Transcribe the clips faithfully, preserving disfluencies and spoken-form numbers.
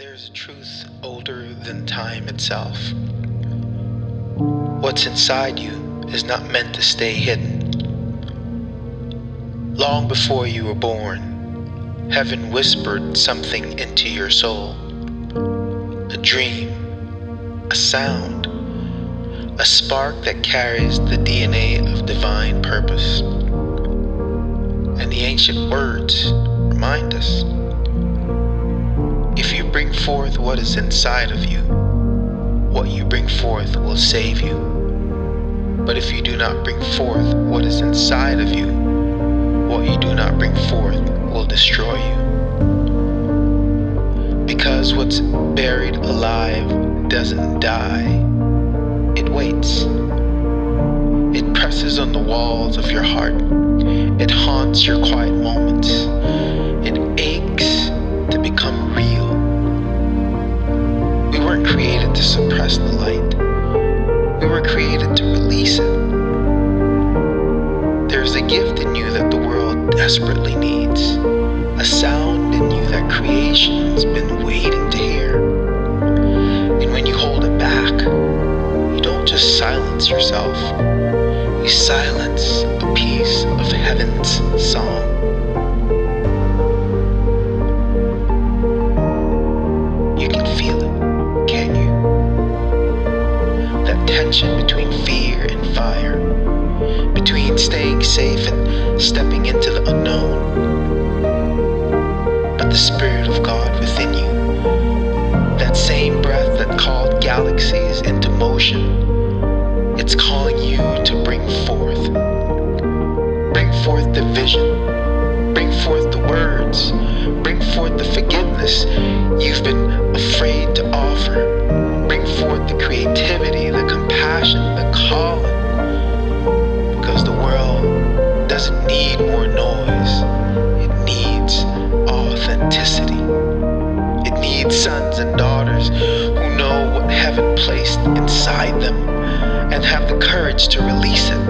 There's a truth older than time itself. What's inside you is not meant to stay hidden. Long before you were born, heaven whispered something into your soul. A dream, a sound, a spark that carries the D N A of divine purpose. And the ancient words remind us, if you bring forth what is inside of you, what you bring forth will save you. But if you do not bring forth what is inside of you, what you do not bring forth will destroy you. Because what's buried alive doesn't die, it waits. It presses on the walls of your heart. It haunts your quiet moments. It aches to become real. We weren't created to suppress the light. We were created to release it. There's a gift in you that the world desperately needs. A sound in you that creation's been waiting to hear. And when you hold it back, you don't just silence yourself. You silence a piece of heaven's song. You can feel it, can't you? That tension between fear and fire, between staying safe and stepping into the unknown. But the Spirit of God within you, that same breath that called galaxies into motion, it's calling you to bring forth. Bring forth the vision. Bring forth the words. Bring forth the forgiveness you've been afraid to offer. Bring forth the creativity, the compassion, the calling. Because the world doesn't need more noise. It needs authenticity. It needs sons and daughters who know what heaven placed inside them and have the courage to release it.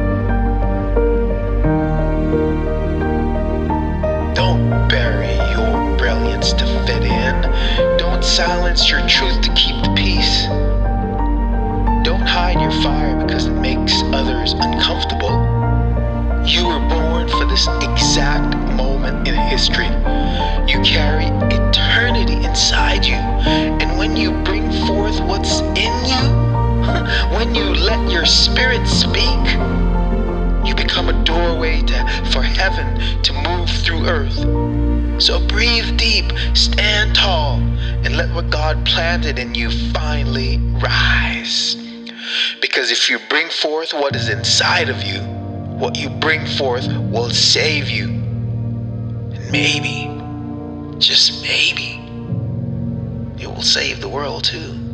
Don't bury your brilliance to fit in. Don't silence your truth to keep the peace. Don't hide your fire because it makes others uncomfortable. You were born for this exact moment in history. You carry eternity inside you. And when you bring forth what's in you, when you let your spirit speak, you become a doorway to, for heaven to move through earth. So breathe deep, stand tall, and let what God planted in you finally rise. Because if you bring forth what is inside of you, what you bring forth will save you. And maybe, just maybe, it will save the world too.